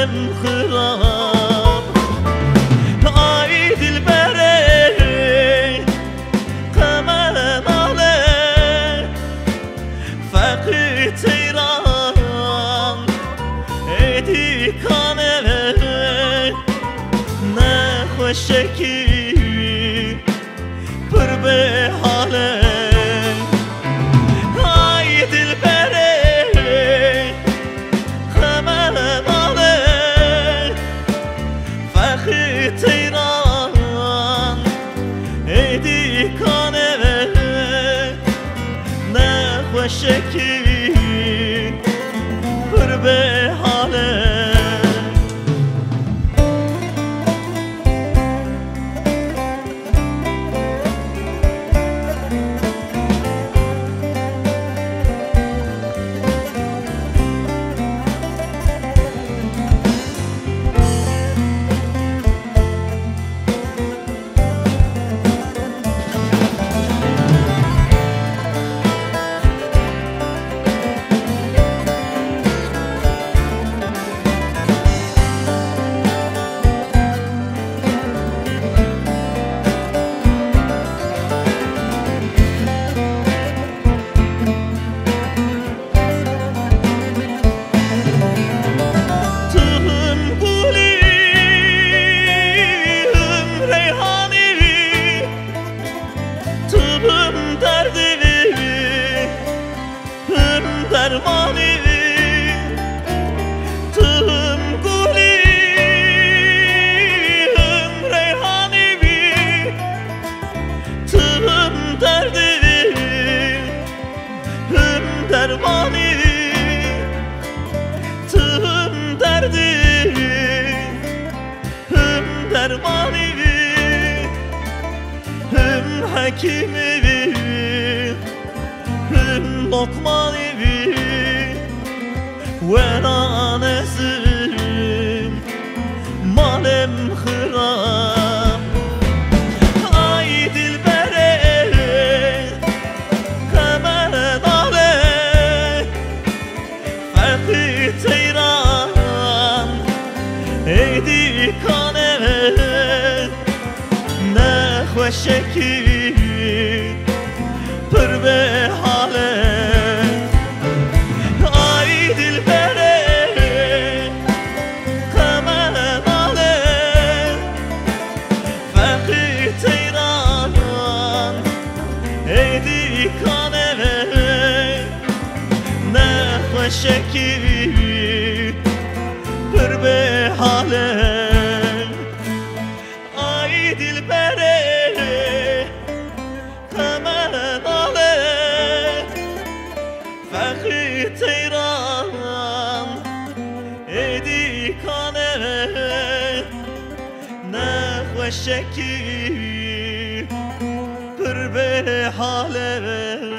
مالم خراب آی دلبره قمر ناله فقی تیران ایدی کانه نخوشکی پر به حاله آی دلبره قمر ناله فقی تیران ایدی کانه نخوشکی پر به حاله درمانی تم گلی هم ریحانی تم دردی هم درمانی تم دردی هم درمانی هم حکیمی هم لقمانی ونانسم مالم خراب آی دلبره قمر ناله فقی تیران ایدی کانه نخوشکی پر به حاله نخوشکی پر به حاله آی دلبره قمر ناله فقی تیران ایدی کانه نخوشکی پر به حاله